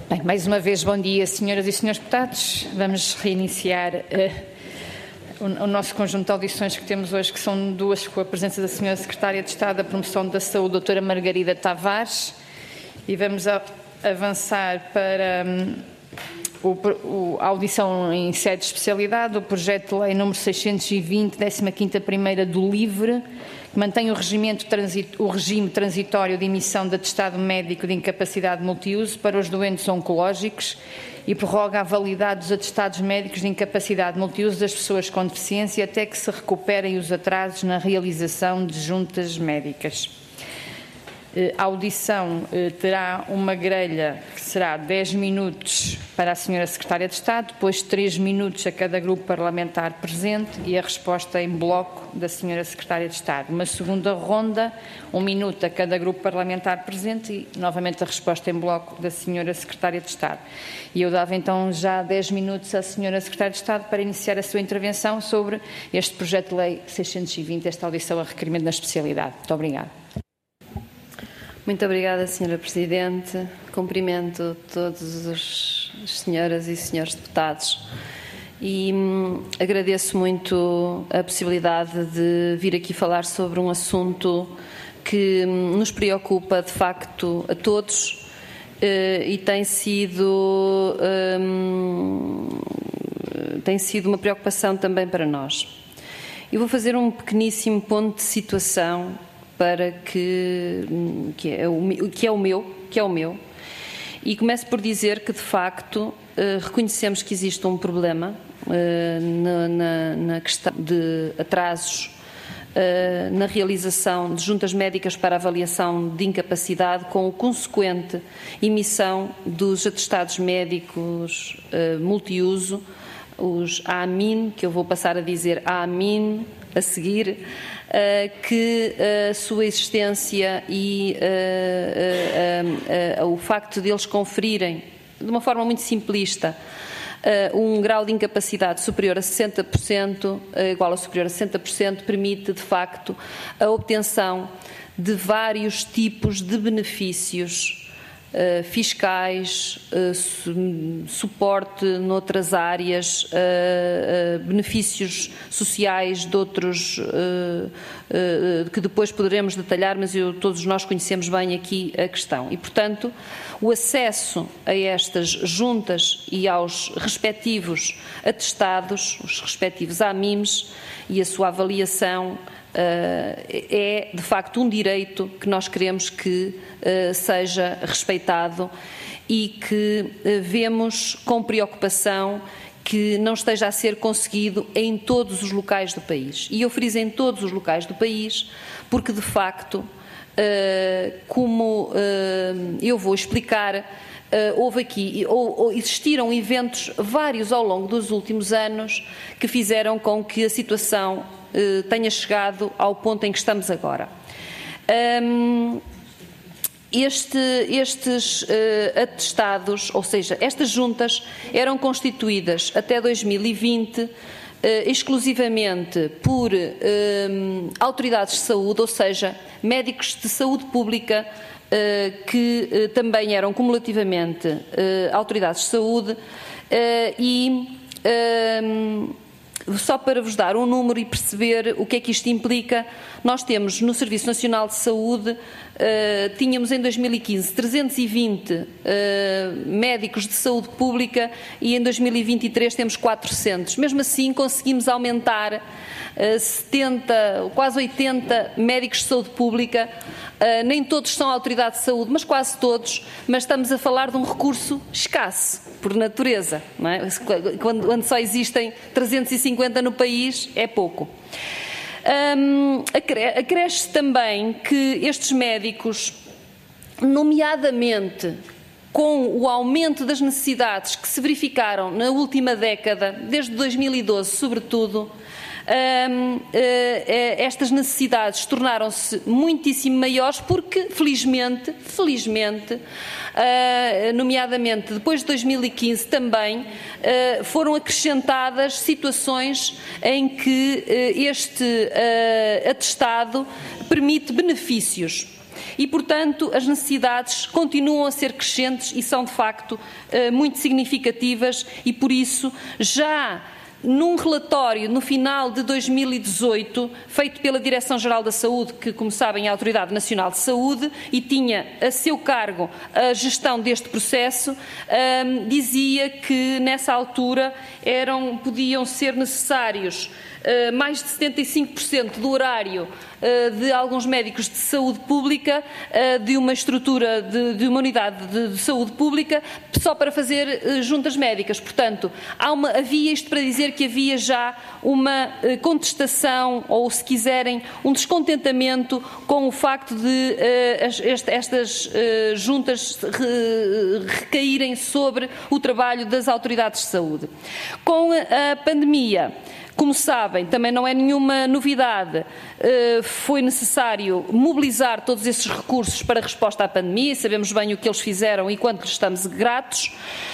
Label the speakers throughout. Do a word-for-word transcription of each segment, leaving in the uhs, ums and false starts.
Speaker 1: Bem, mais uma vez, bom dia, senhoras e senhores deputados. Vamos reiniciar uh, o, o nosso conjunto de audições que temos hoje, que são duas, com a presença da senhora Secretária de Estado da Promoção da Saúde, doutora Margarida Tavares, e vamos a, avançar para um, o, o, a audição em sede de especialidade, o projeto de lei número seiscentos e vinte, décima quinta primeira do LIVRE, que mantém o, transit, o regime transitório de emissão de atestado médico de incapacidade multiuso para os doentes oncológicos e prorroga a validade dos atestados médicos de incapacidade multiuso das pessoas com deficiência até que se recuperem os atrasos na realização de juntas médicas. A audição terá uma grelha que será dez minutos para a senhora Secretária de Estado, depois três minutos a cada grupo parlamentar presente e a resposta em bloco da senhora Secretária de Estado. Uma segunda ronda, um minuto a cada grupo parlamentar presente e novamente a resposta em bloco da senhora Secretária de Estado. E eu dava então já dez minutos à senhora Secretária de Estado para iniciar a sua intervenção sobre este projeto de lei seiscentos e vinte, esta audição a requerimento na especialidade. Muito obrigada.
Speaker 2: Muito obrigada, senhora Presidente. Cumprimento todas as senhoras e senhores deputados e hum, agradeço muito a possibilidade de vir aqui falar sobre um assunto que hum, nos preocupa de facto a todos eh, e tem sido, hum, tem sido uma preocupação também para nós. Eu vou fazer um pequeníssimo ponto de situação para que, que, é o, que é o meu, que é o meu, e começo por dizer que, de facto, eh, reconhecemos que existe um problema eh, na, na, na questão de atrasos eh, na realização de juntas médicas para avaliação de incapacidade, com o consequente emissão dos atestados médicos eh, multiuso, os A M I N, que eu vou passar a dizer A M I N a seguir, Uh, que a uh, sua existência e uh, uh, uh, uh, o facto de eles conferirem, de uma forma muito simplista, uh, um grau de incapacidade superior a sessenta por cento, uh, igual a superior a sessenta por cento, permite, de facto, a obtenção de vários tipos de benefícios Uh, fiscais, uh, su suporte noutras áreas, uh, uh, benefícios sociais de outros, uh, uh, que depois poderemos detalhar, mas eu, todos nós conhecemos bem aqui a questão. E, portanto, o acesso a estas juntas e aos respectivos atestados, os respectivos A M I Ms e a sua avaliação, Uh, é, de facto, um direito que nós queremos que uh, seja respeitado e que uh, vemos com preocupação que não esteja a ser conseguido em todos os locais do país. E eu friso em todos os locais do país porque, de facto, uh, como uh, eu vou explicar, Uh, houve aqui, ou, ou existiram eventos vários ao longo dos últimos anos que fizeram com que a situação uh, tenha chegado ao ponto em que estamos agora. Um, este, estes uh, atestados, ou seja, estas juntas eram constituídas até dois mil e vinte uh, exclusivamente por uh, autoridades de saúde, ou seja, médicos de saúde pública, Uh, que uh, também eram cumulativamente uh, autoridades de saúde, uh, e uh, só para vos dar um número e perceber o que é que isto implica, nós temos no Serviço Nacional de Saúde, uh, tínhamos em dois mil e quinze trezentos e vinte uh, médicos de saúde pública e em dois mil e vinte e três temos quatrocentos. Mesmo assim conseguimos aumentar uh, setenta, quase oitenta médicos de saúde pública. Uh, nem todos são autoridade de saúde, mas quase todos, mas estamos a falar de um recurso escasso, por natureza, não é? Quando, quando só existem trezentos e cinquenta no país, é pouco. Um, acresce também que estes médicos, nomeadamente com o aumento das necessidades que se verificaram na última década, desde dois mil e doze sobretudo, Um, uh, uh, estas necessidades tornaram-se muitíssimo maiores porque, felizmente, felizmente, uh, nomeadamente depois de dois mil e quinze também, uh, foram acrescentadas situações em que uh, este uh, atestado permite benefícios. e, portanto, as necessidades continuam a ser crescentes e são, de facto, muito significativas e, por isso, já num relatório no final de dois mil e dezoito, feito pela Direção-Geral da Saúde, que, como sabem, é a Autoridade Nacional de Saúde, e tinha a seu cargo a gestão deste processo, hum, dizia que, nessa altura, eram, podiam ser necessários Uh, mais de setenta e cinco por cento do horário uh, de alguns médicos de saúde pública, uh, de uma estrutura, de, de uma unidade de, de saúde pública, só para fazer uh, juntas médicas. Portanto, há uma, havia isto para dizer que havia já uma uh, contestação, ou, se quiserem, um descontentamento com o facto de uh, as, este, estas uh, juntas re, recaírem sobre o trabalho das autoridades de saúde. Com a, a pandemia, como sabem, também não é nenhuma novidade, foi necessário mobilizar todos esses recursos para a resposta à pandemia, sabemos bem o que eles fizeram e quanto lhes estamos gratos.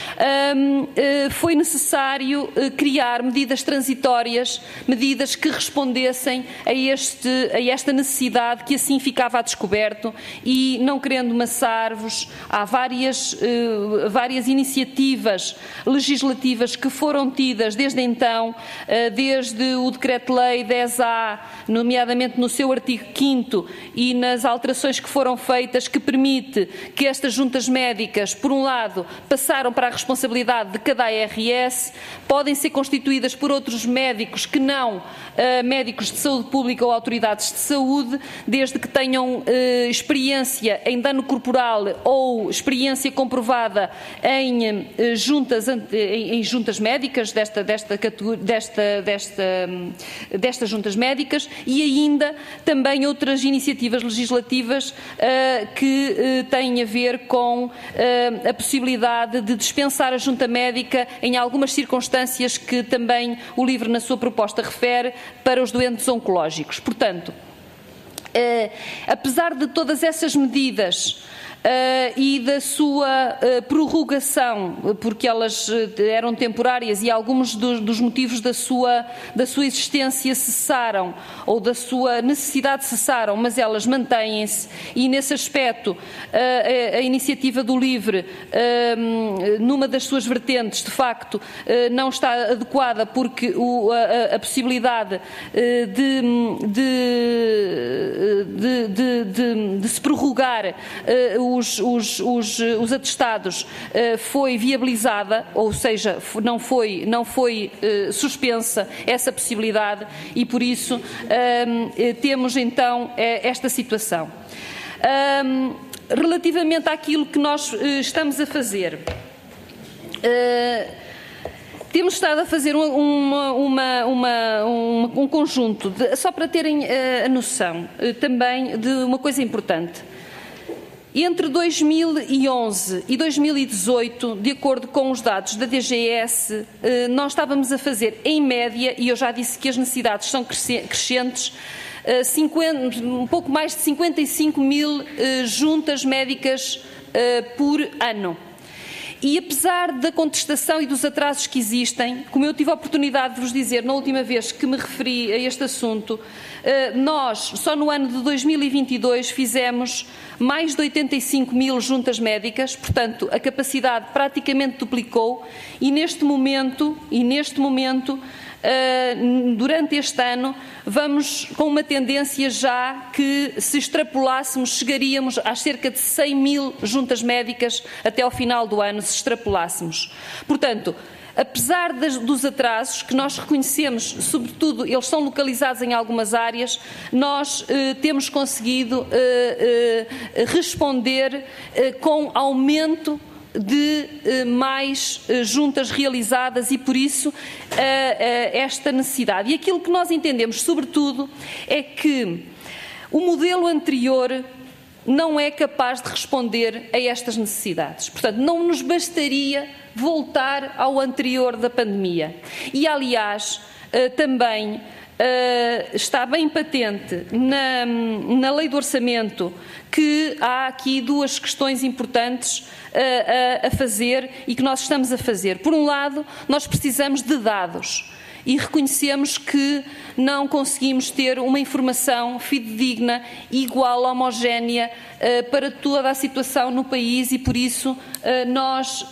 Speaker 2: Foi necessário criar medidas transitórias, medidas que respondessem a, este, a esta necessidade que assim ficava a descoberto, e, não querendo maçar-vos, há várias, várias iniciativas legislativas que foram tidas desde então, desde desde o Decreto-Lei dez A, nomeadamente no seu artigo quinto, e nas alterações que foram feitas, que permite que estas juntas médicas, por um lado, passaram para a responsabilidade de cada A R S, podem ser constituídas por outros médicos que não uh, médicos de saúde pública ou autoridades de saúde, desde que tenham uh, experiência em dano corporal ou experiência comprovada em, uh, juntas, em, em juntas médicas desta, desta, desta, desta Desta, destas juntas médicas, e ainda também outras iniciativas legislativas uh, que uh, têm a ver com uh, a possibilidade de dispensar a junta médica em algumas circunstâncias que também o LIVRE, na sua proposta, refere, para os doentes oncológicos. Portanto, uh, apesar de todas essas medidas Uh, e da sua uh, prorrogação, porque elas uh, eram temporárias e alguns do, dos motivos da sua, da sua existência cessaram, ou da sua necessidade cessaram, mas elas mantêm-se, e nesse aspecto uh, a, a iniciativa do LIVRE, uh, numa das suas vertentes, de facto, uh, não está adequada, porque o, a, a possibilidade uh, de, de, de, de, de, de se prorrogar uh, Os, os, os, os atestados uh, foi viabilizada, ou seja, não foi, não foi uh, suspensa essa possibilidade, e por isso uh, temos então uh, esta situação. Uh, relativamente àquilo que nós uh, estamos a fazer, uh, temos estado a fazer uma, uma, uma, um, um conjunto, de, só para terem uh, a noção uh, também de uma coisa importante. Entre dois mil e onze e dois mil e dezoito, de acordo com os dados da D G S, nós estávamos a fazer, em média, e eu já disse que as necessidades são crescentes, cinquenta, um pouco mais de cinquenta e cinco mil juntas médicas por ano. E apesar da contestação e dos atrasos que existem, como eu tive a oportunidade de vos dizer na última vez que me referi a este assunto, nós, só no ano de dois mil e vinte e dois, fizemos mais de oitenta e cinco mil juntas médicas, portanto, a capacidade praticamente duplicou, e neste momento, e neste momento, durante este ano, vamos com uma tendência já que, se extrapolássemos, chegaríamos a cerca de cem mil juntas médicas até ao final do ano, se extrapolássemos. Portanto, apesar das, dos atrasos que nós reconhecemos, sobretudo, eles são localizados em algumas áreas, nós eh, temos conseguido eh, eh, responder eh, com aumento de eh, mais eh, juntas realizadas, e por isso eh, eh, esta necessidade. E aquilo que nós entendemos, sobretudo, é que o modelo anterior não é capaz de responder a estas necessidades. Portanto, não nos bastaria voltar ao anterior da pandemia. E, aliás, eh, também eh, está bem patente na, na lei do orçamento que há aqui duas questões importantes a, a, a fazer, e que nós estamos a fazer. Por um lado, nós precisamos de dados. e reconhecemos que não conseguimos ter uma informação fidedigna, igual, homogénea para toda a situação no país e, por isso, nós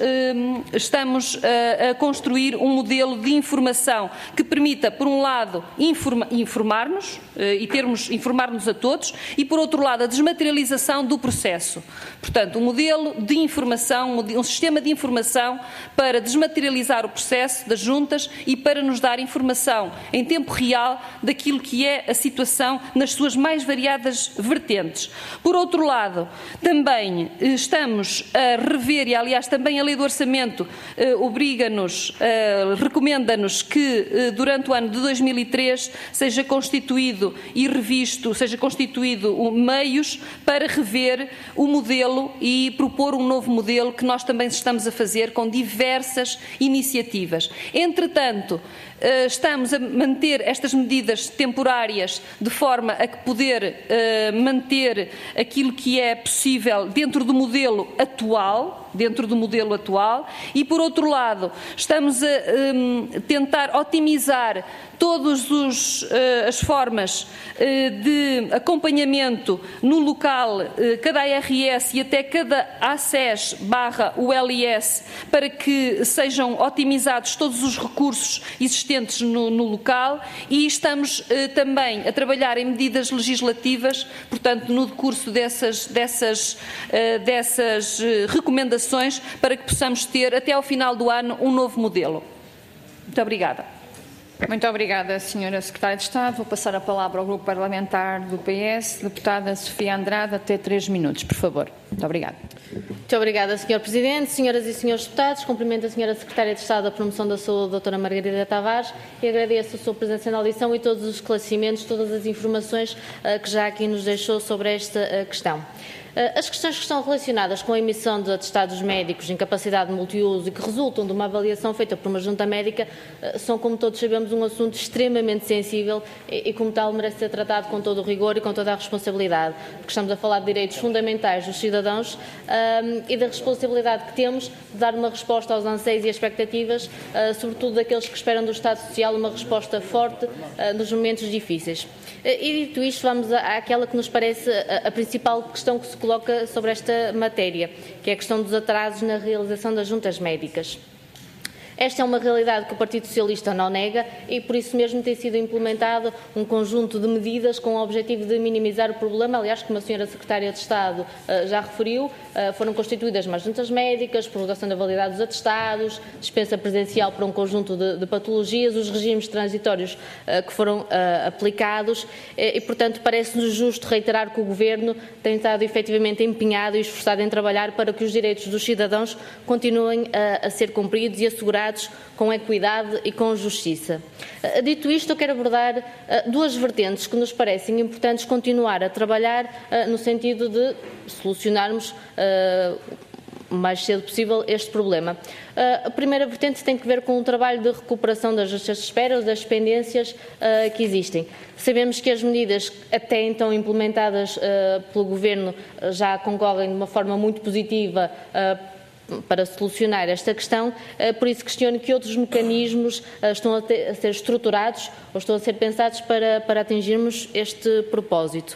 Speaker 2: estamos a construir um modelo de informação que permita, por um lado, informa, informar-nos e termos, informar-nos a todos e, por outro lado, a desmaterialização do processo. Portanto, um modelo de informação, um sistema de informação para desmaterializar o processo das juntas e para nos dar informação em tempo real daquilo que é a situação nas suas mais variadas vertentes. Por outro lado, também estamos a rever, e aliás também a Lei do Orçamento eh, obriga-nos, eh, recomenda-nos que eh, durante o ano de dois mil e três seja constituído e revisto, seja constituído meios para rever o modelo e propor um novo modelo que nós também estamos a fazer com diversas iniciativas. Entretanto, estamos a manter estas medidas temporárias de forma a que poder uh, manter aquilo que é possível dentro do modelo atual, dentro do modelo atual, e por outro lado estamos a um, tentar otimizar todas uh, as formas uh, de acompanhamento no local, uh, cada A R S e até cada A C E S barra U L I S, para que sejam otimizados todos os recursos existentes no, no local, e estamos uh, também a trabalhar em medidas legislativas, portanto, no decurso dessas, dessas, uh, dessas uh, recomendações, para que possamos ter até ao final do ano um novo modelo. Muito obrigada.
Speaker 1: Muito obrigada, senhora Secretária de Estado. Vou passar a palavra ao Grupo Parlamentar do P S, deputada Sofia Andrade, até três minutos, por favor. Muito obrigada.
Speaker 3: Muito obrigada, senhor Presidente, senhoras e senhores deputados. Cumprimento a senhora Secretária de Estado da Promoção da Saúde, doutora Margarida Tavares, e agradeço a sua presença na audição e todos os esclarecimentos, todas as informações uh, que já aqui nos deixou sobre esta uh, questão. As questões que estão relacionadas com a emissão de atestados médicos de incapacidade multiuso e que resultam de uma avaliação feita por uma junta médica são, como todos sabemos, um assunto extremamente sensível e, e como tal, merece ser tratado com todo o rigor e com toda a responsabilidade, porque estamos a falar de direitos fundamentais dos cidadãos um, e da responsabilidade que temos de dar uma resposta aos anseios e expectativas, uh, sobretudo daqueles que esperam do Estado Social uma resposta forte uh, nos momentos difíceis. E dito isto, vamos àquela que nos parece a, a principal questão que se coloca sobre esta matéria, que é a questão dos atrasos na realização das juntas médicas. Esta é uma realidade que o Partido Socialista não nega e, por isso mesmo, tem sido implementado um conjunto de medidas com o objetivo de minimizar o problema. Aliás, como a senhora Secretária de Estado uh, já referiu, uh, foram constituídas mais juntas médicas, prorrogação da validade dos atestados, dispensa presencial para um conjunto de, de patologias, os regimes transitórios uh, que foram uh, aplicados e, e, portanto, parece-nos justo reiterar que o Governo tem estado efetivamente empenhado e esforçado em trabalhar para que os direitos dos cidadãos continuem uh, a ser cumpridos e assegurados com equidade e com justiça. Dito isto, eu quero abordar uh, duas vertentes que nos parecem importantes continuar a trabalhar uh, no sentido de solucionarmos uh, o mais cedo possível este problema. Uh, a primeira vertente tem que ver com o trabalho de recuperação das listas de espera ou das pendências uh, que existem. Sabemos que as medidas até então implementadas uh, pelo Governo uh, já concorrem de uma forma muito positiva uh, para solucionar esta questão, por isso questiono que outros mecanismos estão a, ter, a ser estruturados ou estão a ser pensados para, para atingirmos este propósito.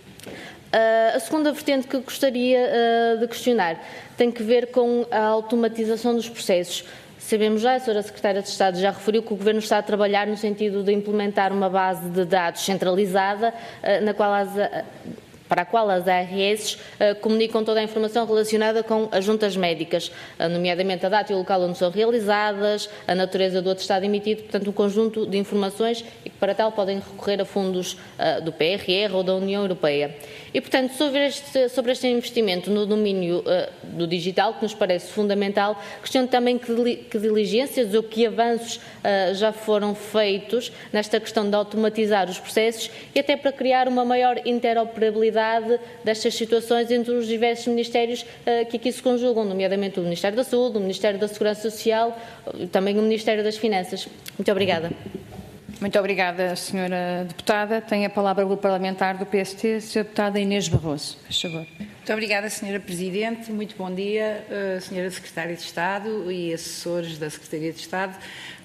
Speaker 3: A segunda vertente que gostaria de questionar tem que ver com a automatização dos processos. Sabemos já, a senhora Secretária de Estado já referiu que o Governo está a trabalhar no sentido de implementar uma base de dados centralizada, na qual as para a qual as A R S uh, comunicam toda a informação relacionada com as juntas médicas, uh, nomeadamente a data e o local onde são realizadas, a natureza do atestado emitido, portanto um conjunto de informações e que para tal podem recorrer a fundos uh, do P R R ou da União Europeia. E, portanto, sobre este, sobre este investimento no domínio uh, do digital, que nos parece fundamental, questiono também que, que diligências ou que avanços uh, já foram feitos nesta questão de automatizar os processos e até para criar uma maior interoperabilidade destas situações entre os diversos ministérios uh, que aqui se conjugam, nomeadamente o Ministério da Saúde, o Ministério da Segurança Social e também o Ministério das Finanças. Muito obrigada.
Speaker 1: Muito obrigada, senhora deputada. Tem a palavra o Grupo Parlamentar do P S T, a senhora deputada Inês Barroso. Por favor.
Speaker 4: Muito obrigada, senhora Presidente. Muito bom dia, uh, senhora Secretária de Estado e assessores da Secretaria de Estado.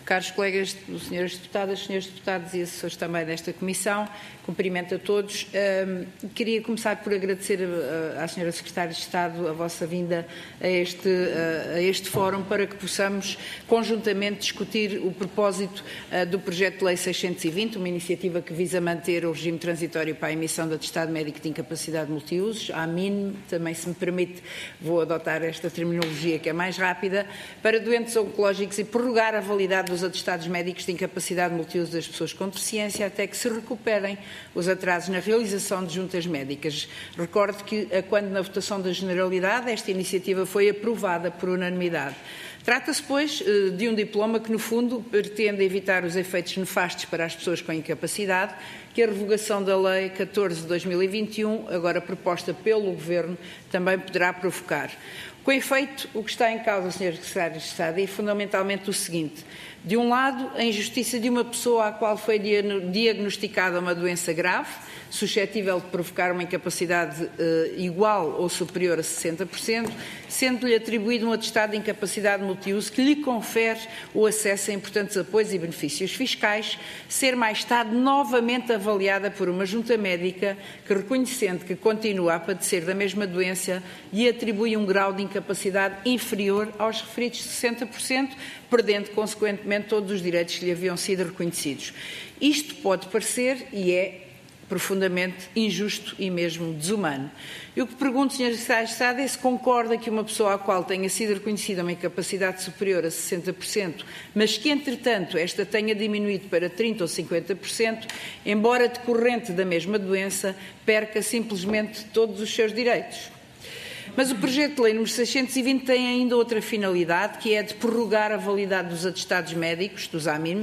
Speaker 4: caros colegas, senhoras deputadas, senhores deputados e assessores também desta Comissão, cumprimento a todos. Um, queria começar por agradecer à senhora Secretária de Estado a vossa vinda a este, a este fórum para que possamos conjuntamente discutir o propósito uh, do projeto de lei seiscentos e vinte, uma iniciativa que visa manter o regime transitório para a emissão de atestado médico de incapacidade multiusos, a AMIN, também se me permite, vou adotar esta terminologia que é mais rápida, para doentes oncológicos e prorrogar a validade dos atestados médicos de incapacidade multiuso das pessoas com deficiência até que se recuperem os atrasos na realização de juntas médicas. Recordo que, quando na votação da generalidade, esta iniciativa foi aprovada por unanimidade. Trata-se, pois, de um diploma que, no fundo, pretende evitar os efeitos nefastos para as pessoas com incapacidade que a revogação da Lei catorze de dois mil e vinte e um, agora proposta pelo Governo, também poderá provocar. Com efeito, o que está em causa, senhor Secretário de Estado, é fundamentalmente o seguinte. De um lado, a injustiça de uma pessoa à qual foi diagnosticada uma doença grave, suscetível de provocar uma incapacidade eh, igual ou superior a sessenta por cento, sendo-lhe atribuído um atestado de incapacidade multiuso que lhe confere o acesso a importantes apoios e benefícios fiscais, ser mais tarde novamente avaliada por uma junta médica que, reconhecendo que continua a padecer da mesma doença, lhe atribui um grau de incapacidade inferior aos referidos sessenta por cento, perdendo, consequentemente, todos os direitos que lhe haviam sido reconhecidos. Isto pode parecer, e é, profundamente injusto e mesmo desumano. Eu que pergunto, senhor Secretário de Estado, é se concorda que uma pessoa à qual tenha sido reconhecida uma incapacidade superior a sessenta por cento, mas que, entretanto, esta tenha diminuído para trinta por cento ou cinquenta por cento, embora decorrente da mesma doença, perca simplesmente todos os seus direitos. Mas o projeto de lei número seiscentos e vinte tem ainda outra finalidade, que é de prorrogar a validade dos atestados médicos, dos AMIM,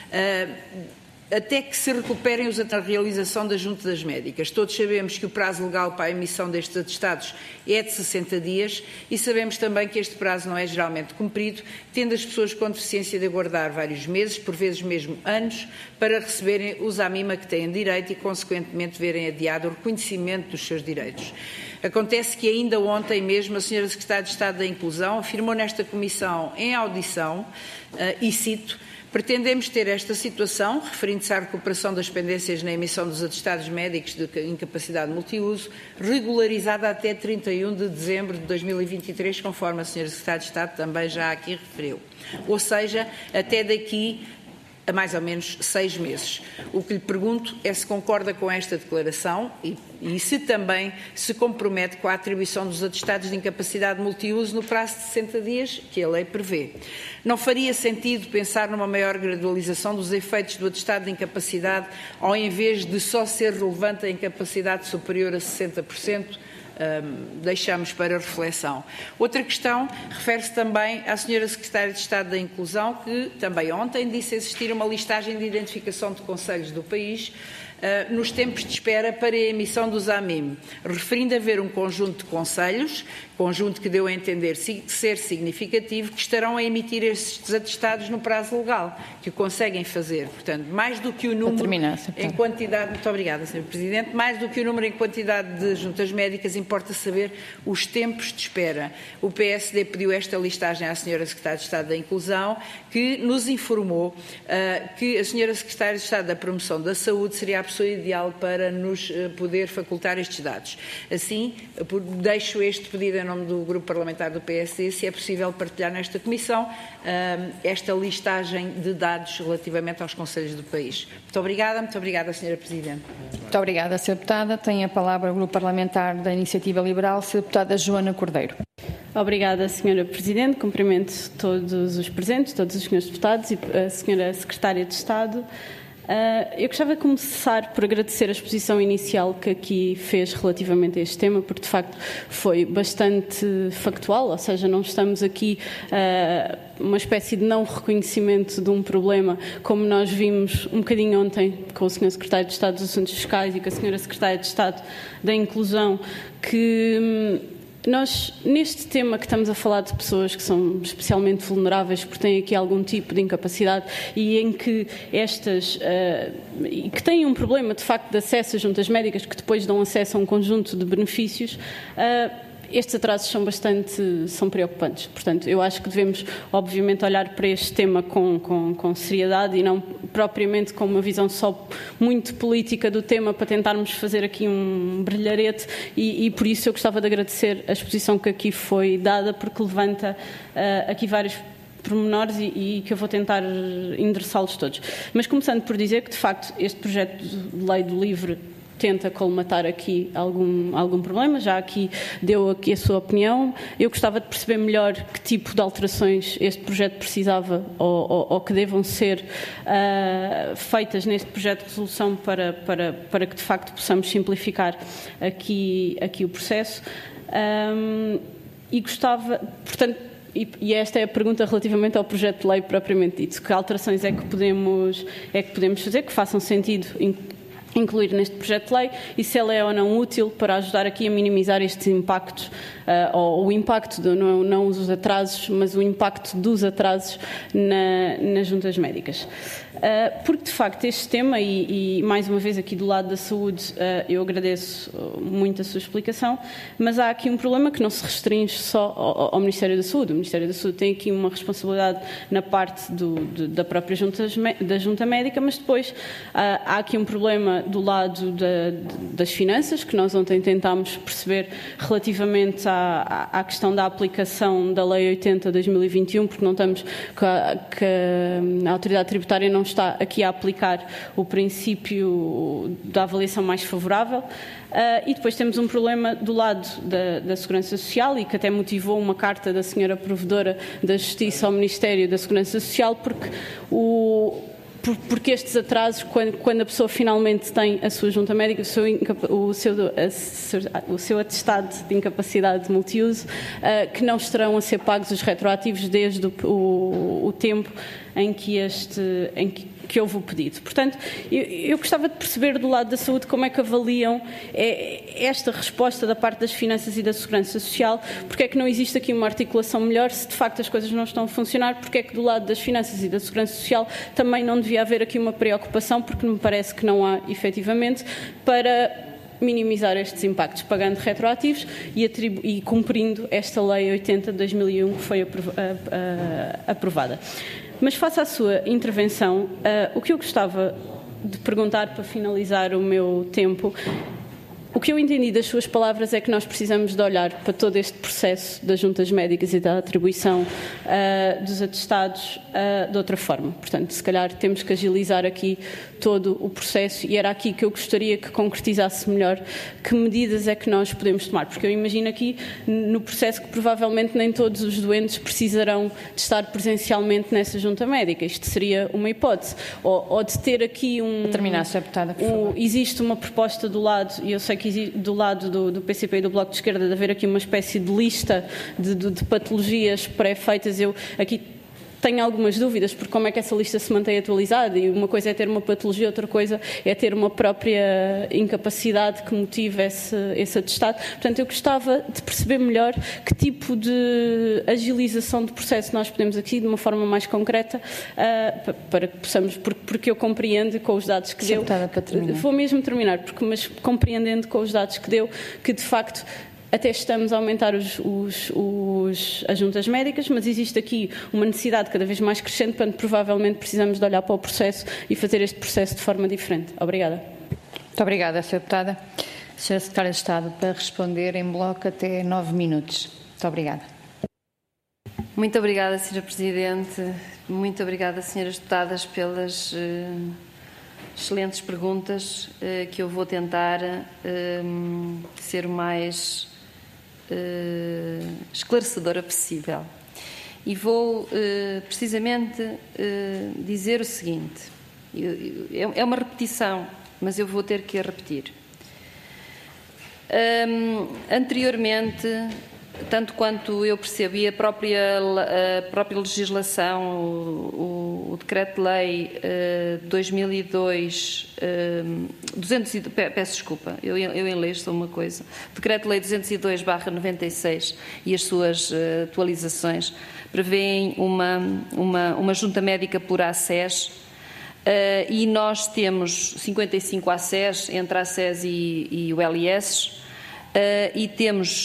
Speaker 4: uh, até que se recuperem os a realização das juntas médicas. Todos sabemos que o prazo legal para a emissão destes atestados é de sessenta dias e sabemos também que este prazo não é geralmente cumprido, tendo as pessoas com deficiência de aguardar vários meses, por vezes mesmo anos, para receberem os AMIM a que têm direito e, consequentemente, verem adiado o reconhecimento dos seus direitos. Acontece que ainda ontem mesmo a senhora Secretária de Estado da Inclusão afirmou nesta Comissão em audição, uh, e cito, pretendemos ter esta situação, referindo-se à recuperação das pendências na emissão dos atestados médicos de incapacidade multiuso, regularizada até trinta e um de dezembro de dois mil e vinte e três, conforme a senhora Secretária de Estado também já aqui referiu. Ou seja, até daqui a mais ou menos seis meses. O que lhe pergunto é se concorda com esta declaração e, e se também se compromete com a atribuição dos atestados de incapacidade multiuso no prazo de sessenta dias que a lei prevê. Não faria sentido pensar numa maior gradualização dos efeitos do atestado de incapacidade ao invés de só ser relevante a incapacidade superior a sessenta por cento? Um, deixamos para reflexão. Outra questão refere-se também à senhora Secretária de Estado da Inclusão, que também ontem disse existir uma listagem de identificação de concelhos do país uh, nos tempos de espera para a emissão dos AMIM, referindo haver um conjunto de concelhos, conjunto que deu a entender ser significativo, que estarão a emitir estes atestados no prazo legal, que o conseguem fazer. Portanto, mais do que o número terminar, em quantidade... Muito obrigada, senhor Presidente. Mais do que o número em quantidade de juntas médicas, importa saber os tempos de espera. O P S D pediu esta listagem à senhora Secretária de Estado da Inclusão, que nos informou uh, que a senhora Secretária de Estado da Promoção da Saúde seria a pessoa ideal para nos uh, poder facultar estes dados. Assim, uh, deixo este pedido em nome do Grupo Parlamentar do P S D, se é possível partilhar nesta Comissão uh, esta listagem de dados relativamente aos concelhos do país. Muito obrigada, muito obrigada, senhora Presidente.
Speaker 1: Muito obrigada, senhora Deputada. Tem a palavra o Grupo Parlamentar da Iniciativa Liberal, senhora Deputada Joana Cordeiro.
Speaker 5: Obrigada, senhora Presidente. Cumprimento todos os presentes, todos os senhores deputados e a senhora Secretária de Estado. Uh, eu gostava de começar por agradecer a exposição inicial que aqui fez relativamente a este tema, porque de facto foi bastante factual, ou seja, não estamos aqui uh, uma espécie de não reconhecimento de um problema, como nós vimos um bocadinho ontem com o senhor Secretário de Estado dos Assuntos Fiscais e com a senhora Secretária de Estado da Inclusão, que... Hum, Nós, neste tema que estamos a falar de pessoas que são especialmente vulneráveis porque têm aqui algum tipo de incapacidade e em que estas, uh, e que têm um problema de facto de acesso a juntas médicas que depois dão acesso a um conjunto de benefícios, uh, estes atrasos são bastante são preocupantes. Portanto, eu acho que devemos, obviamente, olhar para este tema com, com, com seriedade e não propriamente com uma visão só muito política do tema para tentarmos fazer aqui um brilharete e, e por isso eu gostava de agradecer a exposição que aqui foi dada, porque levanta uh, aqui vários pormenores e, e que eu vou tentar endereçá-los todos. Mas começando por dizer que, de facto, este projeto de lei do LIVRE tenta colmatar aqui algum, algum problema, já aqui deu aqui a sua opinião. Eu gostava de perceber melhor que tipo de alterações este projeto precisava ou, ou, ou que devam ser uh, feitas neste projeto de resolução para, para, para que de facto possamos simplificar aqui, aqui o processo. Um, e gostava, portanto, E, e esta é a pergunta relativamente ao projeto de lei propriamente dito. Que alterações é que podemos, é que podemos fazer que façam sentido incluir neste projeto de lei e se ele é ou não útil para ajudar aqui a minimizar estes impactos, uh, ou o impacto, de, não, não os atrasos, mas o impacto dos atrasos na, nas juntas médicas. Uh, porque, de facto, este tema, e, e mais uma vez aqui do lado da saúde, uh, eu agradeço muito a sua explicação, mas há aqui um problema que não se restringe só ao, ao Ministério da Saúde. O Ministério da Saúde tem aqui uma responsabilidade na parte do, de, da própria junta, da junta médica, mas depois uh, há aqui um problema do lado da, das finanças, que nós ontem tentámos perceber relativamente à, à questão da aplicação da Lei oitenta de dois mil e vinte e um, porque não estamos, que a, que a Autoridade Tributária não está aqui a aplicar o princípio da avaliação mais favorável. Uh, e depois temos um problema do lado da, da Segurança Social e que até motivou uma carta da senhora Provedora da Justiça ao Ministério da Segurança Social, porque o... porque estes atrasos, quando, quando a pessoa finalmente tem a sua junta médica, o seu, o seu, a, o seu atestado de incapacidade multiuso, uh, que não estarão a ser pagos os retroativos desde o, o, o tempo em que, este, em que, que houve o pedido. Portanto, eu, eu gostava de perceber do lado da saúde como é que avaliam esta resposta da parte das finanças e da segurança social, porque é que não existe aqui uma articulação melhor, se de facto as coisas não estão a funcionar, porque é que do lado das finanças e da segurança social também não devia haver aqui uma preocupação, porque me parece que não há efetivamente, para minimizar estes impactos, pagando retroativos e, atribu- e cumprindo esta Lei oitenta de dois mil e um que foi aprov- a, a, aprovada. Mas face à sua intervenção, uh, o que eu gostava de perguntar para finalizar o meu tempo, o que eu entendi das suas palavras é que nós precisamos de olhar para todo este processo das juntas médicas e da atribuição uh, dos atestados uh, de outra forma. Portanto, se calhar temos que agilizar aqui todo o processo e era aqui que eu gostaria que concretizasse melhor que medidas é que nós podemos tomar, porque eu imagino aqui no processo que provavelmente nem todos os doentes precisarão de estar presencialmente nessa junta médica. Isto seria uma hipótese. Ou, ou de ter aqui um...
Speaker 1: Terminar, senhora Deputada, por favor.
Speaker 5: Um, existe uma proposta do lado, e eu sei que do lado do, do P C P e do Bloco de Esquerda, de haver aqui uma espécie de lista de, de, de patologias pré-feitas. Eu aqui tenho algumas dúvidas, porque como é que essa lista se mantém atualizada? E uma coisa é ter uma patologia, outra coisa é ter uma própria incapacidade que motive esse, esse atestado. Portanto, eu gostava de perceber melhor que tipo de agilização de processo nós podemos aqui, de uma forma mais concreta, uh, para que possamos, porque, porque eu compreendo com os dados que
Speaker 1: Sim,
Speaker 5: deu...
Speaker 1: para terminar.
Speaker 5: Vou mesmo terminar, porque, mas compreendendo com os dados que deu, que de facto até estamos a aumentar os, os, os, as juntas médicas, mas existe aqui uma necessidade cada vez mais crescente, portanto, provavelmente precisamos de olhar para o processo e fazer este processo de forma diferente. Obrigada.
Speaker 1: Muito obrigada, senhora Deputada. senhora Secretária de Estado, para responder em bloco até nove minutos. Muito obrigada.
Speaker 2: Muito obrigada, senhora Presidente. Muito obrigada, senhoras Deputadas, pelas uh, excelentes perguntas uh, que eu vou tentar uh, ser o mais Uh, esclarecedora possível. E vou uh, precisamente uh, dizer o seguinte, eu, eu, é uma repetição, mas eu vou ter que a repetir. Um, anteriormente, tanto quanto eu percebi, a própria, a própria legislação, o, o Decreto-Lei uh, dois mil e dois, uh, duzentos e, peço desculpa, eu, eu em leis sou uma coisa, Decreto-Lei duzentos e dois barra noventa e seis e as suas uh, atualizações prevêem uma, uma, uma junta médica por A C E S, uh, e nós temos cinquenta e cinco A C E S entre a A C E S e, e o L I S, uh, e temos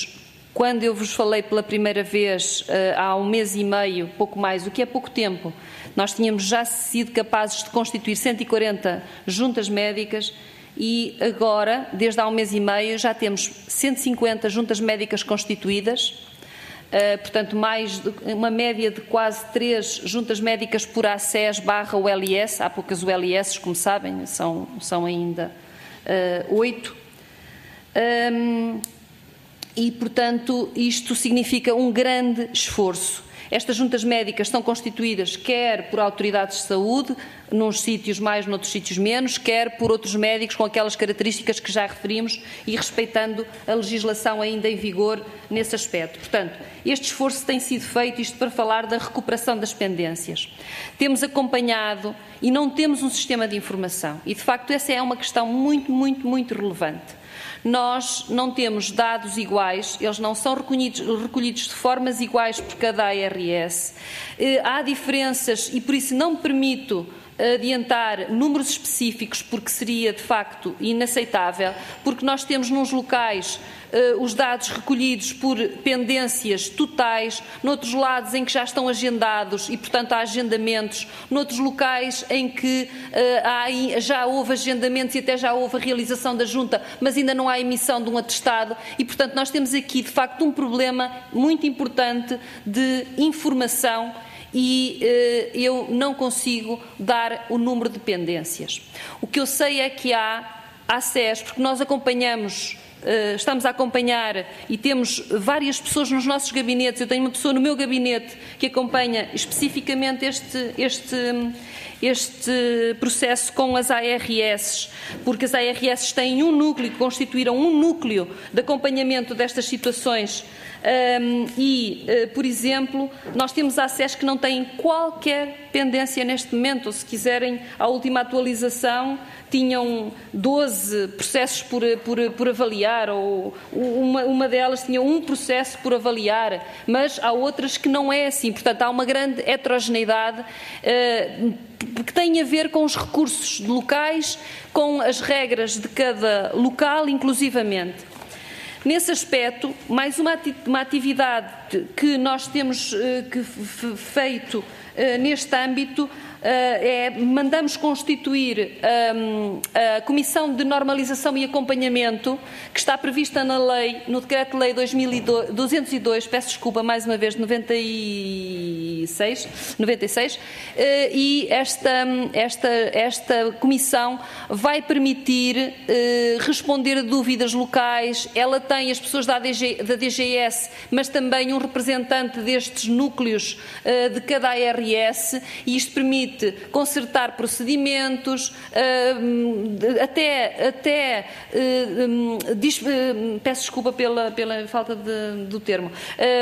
Speaker 2: quando eu vos falei pela primeira vez, há um mês e meio, pouco mais, o que é pouco tempo, nós tínhamos já sido capazes de constituir cento e quarenta juntas médicas e agora, desde há um mês e meio, já temos cento e cinquenta juntas médicas constituídas, uh, portanto, mais de, uma média de quase três juntas médicas por A C E S barra O L S, há poucas O L S, como sabem, são, são ainda oito. Uh, um, e, portanto, isto significa um grande esforço. Estas juntas médicas estão constituídas quer por autoridades de saúde, nos sítios mais, noutros sítios menos, quer por outros médicos com aquelas características que já referimos e respeitando a legislação ainda em vigor nesse aspecto. Portanto, este esforço tem sido feito, isto para falar da recuperação das pendências. Temos acompanhado e não temos um sistema de informação e, de facto, essa é uma questão muito, muito, muito relevante. Nós não temos dados iguais, eles não são recolhidos, recolhidos de formas iguais por cada A R S. Há diferenças e, por isso, não me permito adiantar números específicos, porque seria, de facto, inaceitável, porque nós temos nos locais uh, os dados recolhidos por pendências totais, noutros lados em que já estão agendados e, portanto, há agendamentos, noutros locais em que uh, há, já houve agendamentos e até já houve a realização da junta, mas ainda não há emissão de um atestado e, portanto, nós temos aqui, de facto, um problema muito importante de informação e eh, eu não consigo dar o número de pendências. O que eu sei é que há A C E S, porque nós acompanhamos, eh, estamos a acompanhar e temos várias pessoas nos nossos gabinetes. Eu tenho uma pessoa no meu gabinete que acompanha especificamente este, este, este processo com as A R S, porque as A R S têm um núcleo, constituíram um núcleo de acompanhamento destas situações. Um, e, uh, por exemplo, nós temos A C E S que não têm qualquer pendência neste momento, ou se quiserem, a última atualização tinham doze processos por, por, por avaliar, ou uma, uma delas tinha um processo por avaliar, mas há outras que não é assim, portanto há uma grande heterogeneidade uh, que tem a ver com os recursos locais, com as regras de cada local, inclusivamente. Nesse aspecto, mais uma atividade que nós temos que feito neste âmbito é, mandamos constituir um, a Comissão de Normalização e Acompanhamento, que está prevista na lei, no Decreto-Lei duzentos e dois, peço desculpa mais uma vez, noventa e seis, e esta, esta, esta Comissão vai permitir uh, responder a dúvidas locais. Ela tem as pessoas da, A D G, da D G S, mas também um representante destes núcleos uh, de cada A R S, e isto permite consertar procedimentos, até, até peço desculpa pela, pela falta de, do termo,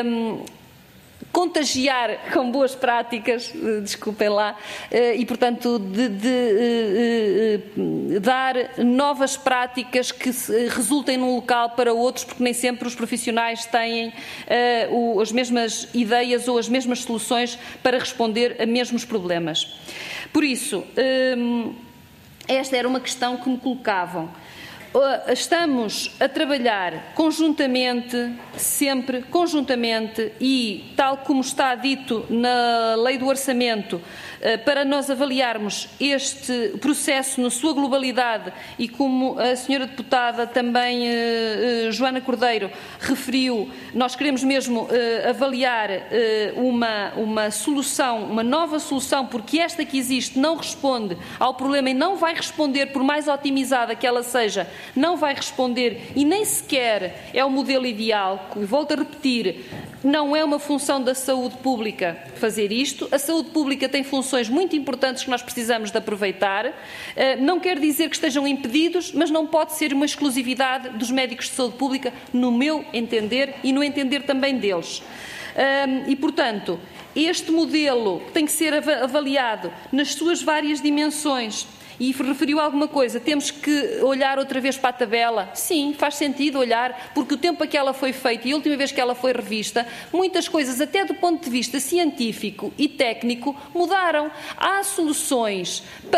Speaker 2: contagiar com boas práticas, desculpem lá, e, portanto, de, de, de dar novas práticas que resultem num local para outros, porque nem sempre os profissionais têm uh, as mesmas ideias ou as mesmas soluções para responder a mesmos problemas. Por isso, um, esta era uma questão que me colocavam. Estamos a trabalhar conjuntamente, sempre conjuntamente e, tal como está dito na Lei do Orçamento, para nós avaliarmos este processo na sua globalidade e, como a senhora deputada também, Joana Cordeiro, referiu, nós queremos mesmo avaliar uma, uma solução, uma nova solução, porque esta que existe não responde ao problema e não vai responder, por mais otimizada que ela seja, não vai responder e nem sequer é o modelo ideal. Volto a repetir, não é uma função da saúde pública fazer isto. A saúde pública tem funções muito importantes que nós precisamos de aproveitar. Não quer dizer que estejam impedidos, mas não pode ser uma exclusividade dos médicos de saúde pública, no meu entender e no entender também deles. E, portanto, este modelo tem que ser avaliado nas suas várias dimensões. E referiu alguma coisa, temos que olhar outra vez para a tabela? Sim, faz sentido olhar, porque o tempo a que ela foi feita e a última vez que ela foi revista, muitas coisas, até do ponto de vista científico e técnico, mudaram. Há soluções para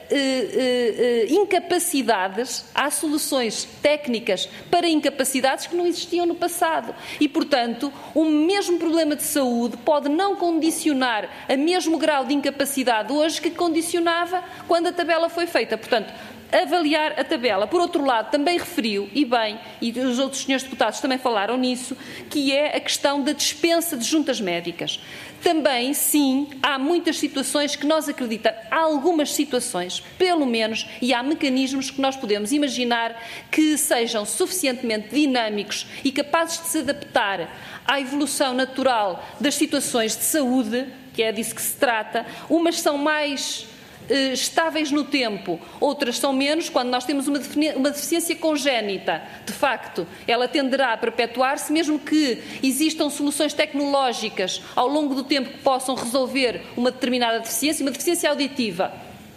Speaker 2: eh, incapacidades, há soluções técnicas para incapacidades que não existiam no passado. E, portanto, o mesmo problema de saúde pode não condicionar a mesmo grau de incapacidade hoje que condicionava quando a tabela foi feita. Portanto, avaliar a tabela. Por outro lado, também referiu, e bem, e os outros senhores deputados também falaram nisso, que é a questão da dispensa de juntas médicas. Também, sim, há muitas situações que nós acreditamos, há algumas situações, pelo menos, e há mecanismos que nós podemos imaginar que sejam suficientemente dinâmicos e capazes de se adaptar à evolução natural das situações de saúde, que é disso que se trata. Umas são mais estáveis no tempo, outras são menos. Quando nós temos uma, uma deficiência congénita, de facto, ela tenderá a perpetuar-se, mesmo que existam soluções tecnológicas ao longo do tempo que possam resolver uma determinada deficiência, uma deficiência auditiva,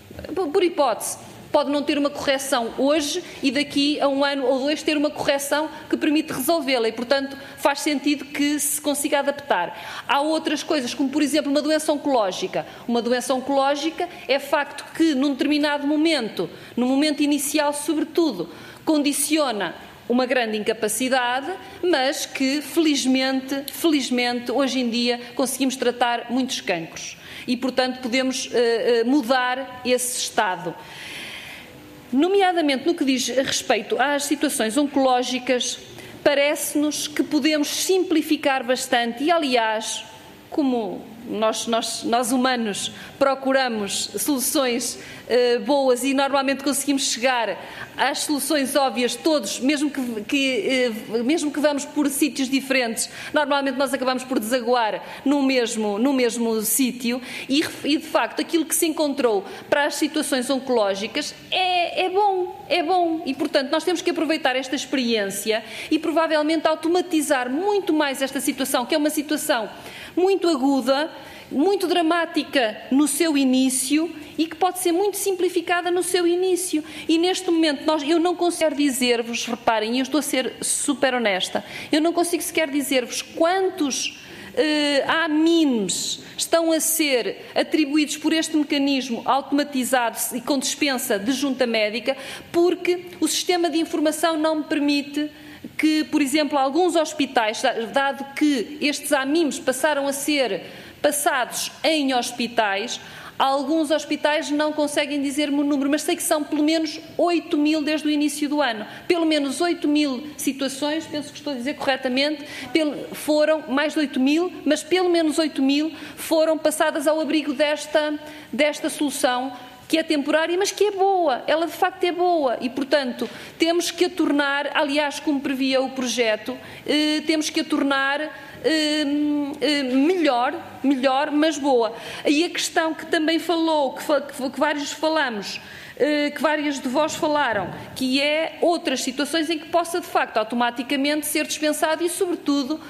Speaker 2: por hipótese, pode não ter uma correção hoje e daqui a um ano ou dois ter uma correção que permite resolvê-la e, portanto, faz sentido que se consiga adaptar. Há outras coisas, como, por exemplo, uma doença oncológica. Uma doença oncológica é facto que, num determinado momento, no momento inicial, sobretudo, condiciona uma grande incapacidade, mas que, felizmente, felizmente, hoje em dia, conseguimos tratar muitos cancros. E, portanto, podemos uh, mudar esse estado. Nomeadamente no que diz respeito às situações oncológicas, parece-nos que podemos simplificar bastante e, aliás, como nós, nós, nós humanos procuramos soluções eh, boas e normalmente conseguimos chegar às soluções óbvias todos, mesmo que, que, eh, mesmo que vamos por sítios diferentes, normalmente nós acabamos por desaguar no mesmo, no mesmo sítio e, e, de facto, aquilo que se encontrou para as situações oncológicas é, é bom, é bom e, portanto, nós temos que aproveitar esta experiência e provavelmente automatizar muito mais esta situação, que é uma situação muito aguda, muito dramática no seu início e que pode ser muito simplificada no seu início. E neste momento nós, eu não consigo dizer-vos, reparem, e eu estou a ser super honesta, eu não consigo sequer dizer-vos quantos eh, A M I Ms estão a ser atribuídos por este mecanismo automatizado e com dispensa de junta médica, porque o sistema de informação não me permite que, por exemplo, alguns hospitais, dado que estes A M I Ms passaram a ser passados em hospitais, alguns hospitais não conseguem dizer-me o número, mas sei que são pelo menos oito mil desde o início do ano. Pelo menos oito mil situações, penso que estou a dizer corretamente, foram, mais de oito mil, mas pelo menos oito mil foram passadas ao abrigo desta, desta solução, que é temporária, mas que é boa, ela de facto é boa e, portanto, temos que a tornar, aliás, como previa o projeto, eh, temos que a tornar eh, eh, melhor, melhor, mas boa. E a questão que também falou, que, que, que vários falamos, eh, que várias de vós falaram, que é outras situações em que possa, de facto, automaticamente ser dispensado e, sobretudo,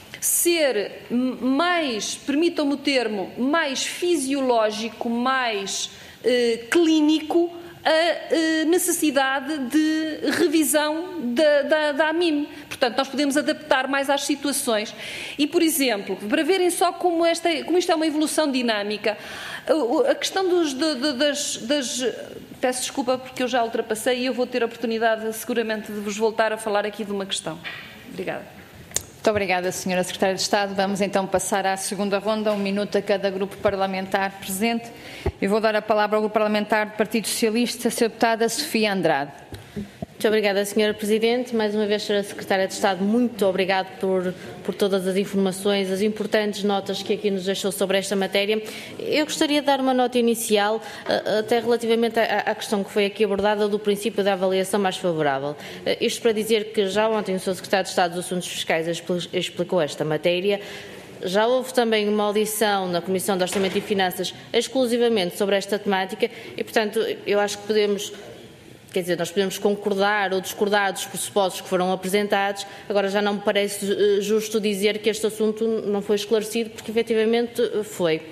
Speaker 2: ser mais, permitam-me o termo, mais fisiológico, mais Eh, clínico a eh, necessidade de revisão da, da, da A M I M. Portanto, nós podemos adaptar mais às situações. E, por exemplo, para verem só como, esta, como isto é uma evolução dinâmica, a, a questão dos, de, de, das, das... Peço desculpa porque eu já ultrapassei e eu vou ter a oportunidade seguramente de vos voltar a falar aqui de uma questão. Obrigada.
Speaker 1: Muito obrigada, senhora Secretária de Estado. Vamos então passar à segunda ronda, um minuto a cada grupo parlamentar presente. Eu vou dar a palavra ao grupo parlamentar do Partido Socialista, a senhora deputada Sofia Andrade.
Speaker 3: Muito obrigada, senhora Presidente. Mais uma vez, senhora Secretária de Estado, muito obrigado por, por todas as informações, as importantes notas que aqui nos deixou sobre esta matéria. Eu gostaria de dar uma nota inicial, até relativamente à, à questão que foi aqui abordada do princípio da avaliação mais favorável. Isto para dizer que já ontem o senhor Secretário de Estado dos Assuntos Fiscais explicou esta matéria. Já houve também uma audição na Comissão de Orçamento e Finanças exclusivamente sobre esta temática e, portanto, eu acho que podemos... Quer dizer, nós podemos concordar ou discordar dos pressupostos que foram apresentados, agora já não me parece justo dizer que este assunto não foi esclarecido, porque efetivamente foi.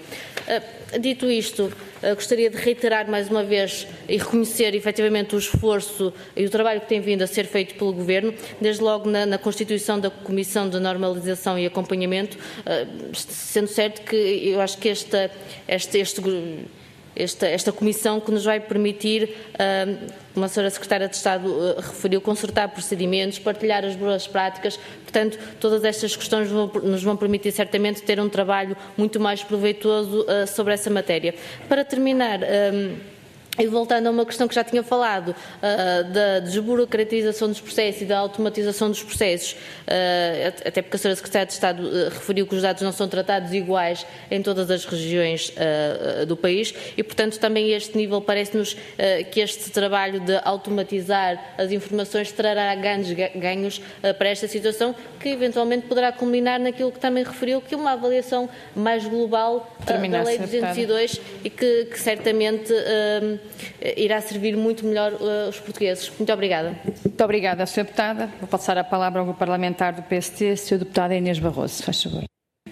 Speaker 3: Dito isto, gostaria de reiterar mais uma vez e reconhecer efetivamente o esforço e o trabalho que tem vindo a ser feito pelo Governo, desde logo na, na constituição da Comissão de Normalização e Acompanhamento, sendo certo que eu acho que esta, este, este esta, esta comissão que nos vai permitir, como a senhora Secretária de Estado referiu, consertar procedimentos, partilhar as boas práticas. Portanto, todas estas questões nos vão permitir certamente ter um trabalho muito mais proveitoso sobre essa matéria. Para terminar, e voltando a uma questão que já tinha falado, uh, da desburocratização dos processos e da automatização dos processos, uh, até porque a senhora Secretária de Estado uh, referiu que os dados não são tratados iguais em todas as regiões uh, do país e, portanto, também a este nível parece-nos uh, que este trabalho de automatizar as informações trará grandes ganhos uh, para esta situação, que eventualmente poderá culminar naquilo que também referiu, que é uma avaliação mais global uh, da Lei duzentos e dois e que, que certamente uh, irá servir muito melhor uh, os portugueses. Muito obrigada.
Speaker 1: Muito obrigada, senhora Deputada. Vou passar a palavra ao grupo parlamentar do P S T, senhora Deputada Inês Barroso. Faz favor.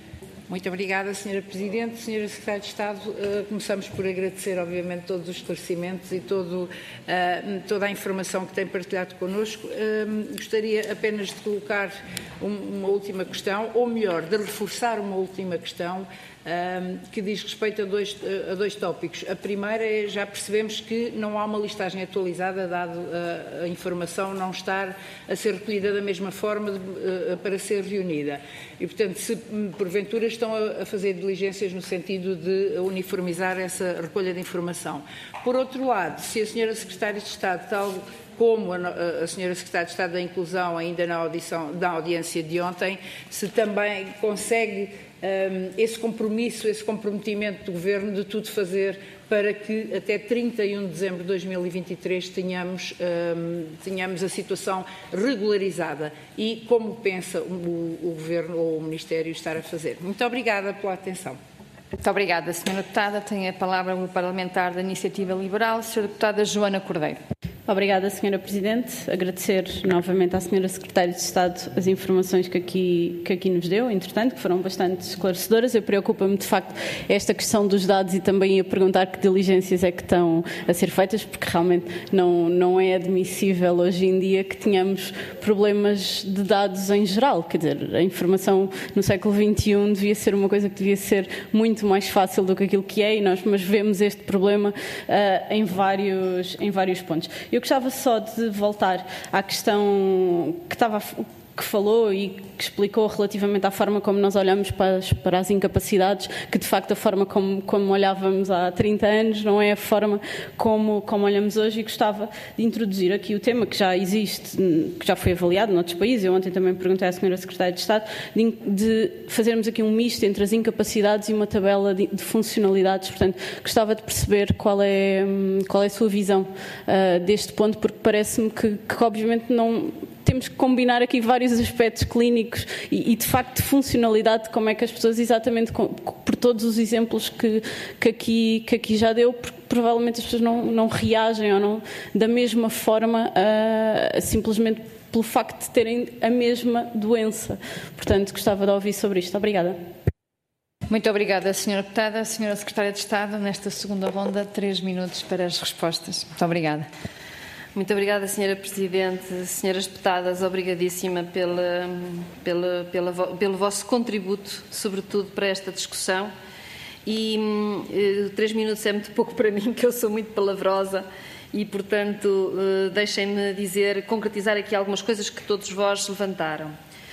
Speaker 4: Muito obrigada, senhora Presidente. senhora Secretária de Estado, uh, começamos por agradecer, obviamente, todos os esclarecimentos e todo, uh, toda a informação que tem partilhado connosco. Uh, gostaria apenas de colocar um, uma última questão, ou melhor, de reforçar uma última questão, Um, que diz respeito a dois, a dois tópicos. A primeira é, já percebemos que não há uma listagem atualizada, dado a, a informação não estar a ser recolhida da mesma forma de, uh, para ser reunida. E, portanto, se porventura estão a, a fazer diligências no sentido de uniformizar essa recolha de informação. Por outro lado, se a senhora Secretária de Estado, tal como a, a senhora Secretária de Estado da Inclusão, ainda na, audição, na audiência de ontem, se também consegue Um, esse compromisso, esse comprometimento do Governo de tudo fazer para que até trinta e um de dezembro de dois mil e vinte e três tenhamos, um, tenhamos a situação regularizada e como pensa o, o Governo ou o Ministério estar a fazer. Muito obrigada pela atenção.
Speaker 1: Muito obrigada, senhora Deputada. Tem a palavra o parlamentar da Iniciativa Liberal, senhora Deputada Joana Cordeiro.
Speaker 5: Obrigada, senhora Presidente. Agradecer novamente à senhora Secretária de Estado as informações que aqui, que aqui nos deu, entretanto, que foram bastante esclarecedoras. Eu preocupa-me, de facto, esta questão dos dados e também a perguntar que diligências é que estão a ser feitas, porque realmente não, não é admissível hoje em dia que tenhamos problemas de dados em geral. Quer dizer, a informação no século vinte e um devia ser uma coisa que devia ser muito mais fácil do que aquilo que é, e nós mas vemos este problema uh, em, vários, em vários pontos. Eu gostava só de voltar à questão que estava que falou e que explicou relativamente à forma como nós olhamos para as, para as incapacidades, que de facto a forma como, como olhávamos há trinta anos não é a forma como, como olhamos hoje, e gostava de introduzir aqui o tema que já existe, que já foi avaliado noutros países. Eu ontem também perguntei à senhora Secretária de Estado de, de fazermos aqui um misto entre as incapacidades e uma tabela de, de funcionalidades. Portanto, gostava de perceber qual é, qual é a sua visão uh, deste ponto, porque parece-me que, que obviamente não... Temos que combinar aqui vários aspectos clínicos e, e, de facto, de funcionalidade, de como é que as pessoas, exatamente com, por todos os exemplos que, que, aqui, que aqui já deu, porque provavelmente as pessoas não, não reagem ou não da mesma forma, uh, simplesmente pelo facto de terem a mesma doença. Portanto, gostava de ouvir sobre isto. Obrigada.
Speaker 1: Muito obrigada, senhora Deputada. Senhora Secretária de Estado, nesta segunda ronda, três minutos para as respostas. Muito obrigada.
Speaker 2: Muito obrigada, senhora Presidente. Senhoras Deputadas, obrigadíssima pela, pela, pela, pelo vosso contributo, sobretudo para esta discussão. E eh, três minutos é muito pouco para mim, que eu sou muito palavrosa e, portanto, eh, deixem-me dizer, concretizar aqui algumas coisas que todos vós levantaram.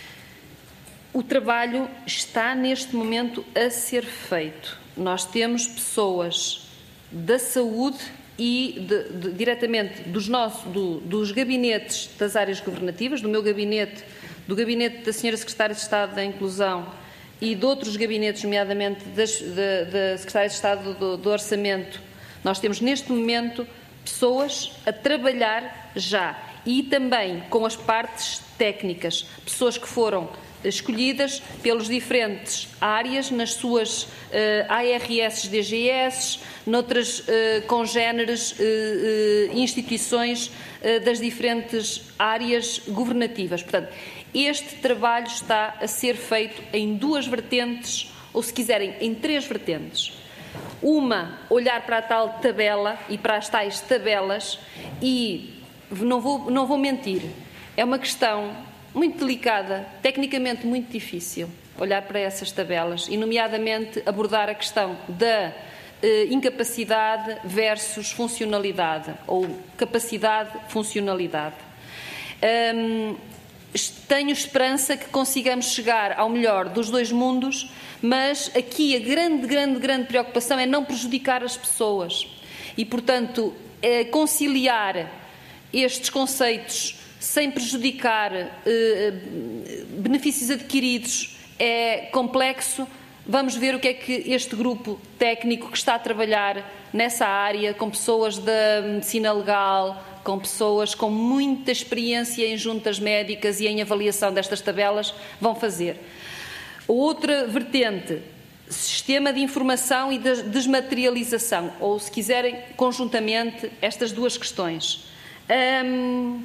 Speaker 2: O trabalho está, neste momento, a ser feito. Nós temos pessoas da saúde e de, de, diretamente dos, nossos, do, dos gabinetes das áreas governativas, do meu gabinete, do gabinete da senhora Secretária de Estado da Inclusão e de outros gabinetes, nomeadamente das, da, da Secretária de Estado do, do Orçamento. Nós temos neste momento pessoas a trabalhar já e também com as partes técnicas, pessoas que foram escolhidas pelos diferentes áreas, nas suas uh, A R S, D G S, noutras uh, congéneres uh, uh, instituições uh, das diferentes áreas governativas. Portanto, este trabalho está a ser feito em duas vertentes, ou se quiserem, em três vertentes. Uma, olhar para a tal tabela e para as tais tabelas e, não vou, não vou mentir, é uma questão muito delicada, tecnicamente muito difícil, olhar para essas tabelas e, nomeadamente, abordar a questão da incapacidade versus funcionalidade, ou capacidade-funcionalidade. Um, tenho esperança que consigamos chegar ao melhor dos dois mundos, mas aqui a grande, grande, grande preocupação é não prejudicar as pessoas e, portanto, é conciliar estes conceitos sem prejudicar eh, benefícios adquiridos é complexo. Vamos ver o que é que este grupo técnico que está a trabalhar nessa área, com pessoas da medicina legal, com pessoas com muita experiência em juntas médicas e em avaliação destas tabelas, vão fazer. Outra vertente, sistema de informação e de desmaterialização, ou, se quiserem, conjuntamente, estas duas questões. Hum,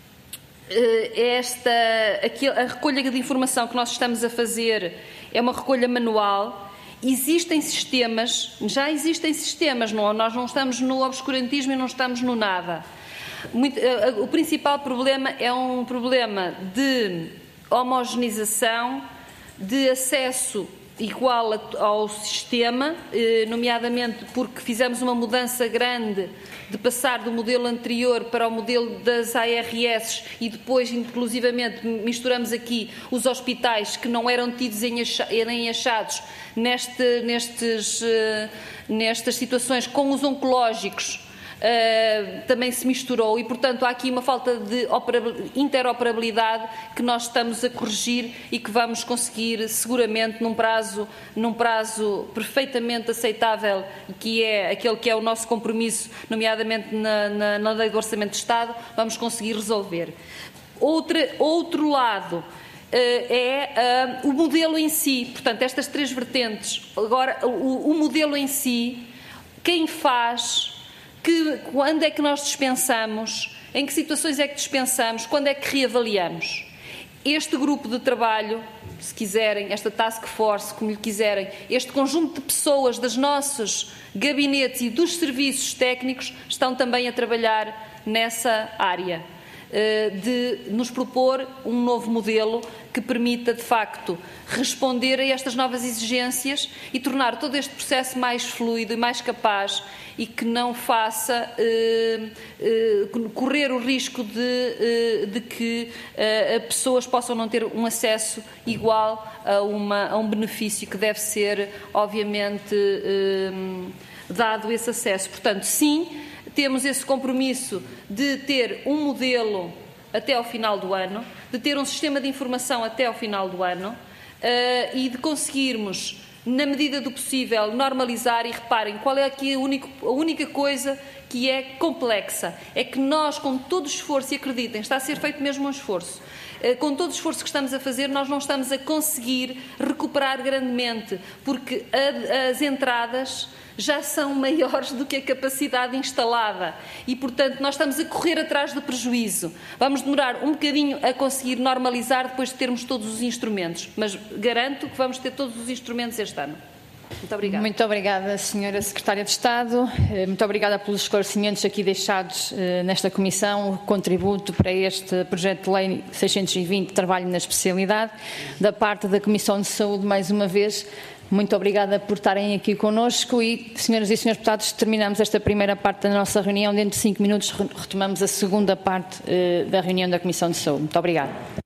Speaker 2: esta, a recolha de informação que nós estamos a fazer é uma recolha manual. Existem sistemas, já existem sistemas, não, nós não estamos no obscurantismo e não estamos no nada. Muito, o principal problema é um problema de homogeneização, de acesso igual ao sistema, nomeadamente porque fizemos uma mudança grande de passar do modelo anterior para o modelo das A R S e depois, inclusivamente, misturamos aqui os hospitais que não eram tidos em achados neste, nestes, nestas situações com os oncológicos. Uh, também se misturou e, portanto, há aqui uma falta de interoperabilidade que nós estamos a corrigir e que vamos conseguir seguramente num prazo, num prazo perfeitamente aceitável, que é aquele que é o nosso compromisso, nomeadamente na, na, na Lei do Orçamento de Estado, vamos conseguir resolver. Outra, outro lado uh, é uh, o modelo em si, portanto, estas três vertentes. Agora, o, o modelo em si, quem faz... Que, quando é que nós dispensamos, em que situações é que dispensamos, quando é que reavaliamos. Este grupo de trabalho, se quiserem, esta task force, como lhe quiserem, este conjunto de pessoas dos nossos gabinetes e dos serviços técnicos estão também a trabalhar nessa área, de nos propor um novo modelo que permita, de facto, responder a estas novas exigências e tornar todo este processo mais fluido e mais capaz e que não faça eh, eh, correr o risco de, eh, de que eh, pessoas possam não ter um acesso igual a, uma, a um benefício que deve ser, obviamente, eh, dado esse acesso. Portanto, sim, temos esse compromisso de ter um modelo até ao final do ano, de ter um sistema de informação até ao final do ano uh, e de conseguirmos, na medida do possível, normalizar. E reparem, qual é aqui a, único, a única coisa que é complexa? É que nós, com todo o esforço, e acreditem, está a ser feito mesmo um esforço, uh, com todo o esforço que estamos a fazer, nós não estamos a conseguir recuperar grandemente, porque a, as entradas já são maiores do que a capacidade instalada e, portanto, nós estamos a correr atrás do prejuízo. Vamos demorar um bocadinho a conseguir normalizar depois de termos todos os instrumentos, mas garanto que vamos ter todos os instrumentos este ano. Muito obrigada.
Speaker 1: Muito obrigada, senhora Secretária de Estado. Muito obrigada pelos esclarecimentos aqui deixados nesta Comissão, o contributo para este projeto de lei seiscentos e vinte, trabalho na especialidade. Da parte da Comissão de Saúde, mais uma vez, muito obrigada por estarem aqui connosco e, senhoras e senhores deputados, terminamos esta primeira parte da nossa reunião. Dentro de cinco minutos retomamos a segunda parte da reunião da Comissão de Saúde. Muito obrigada.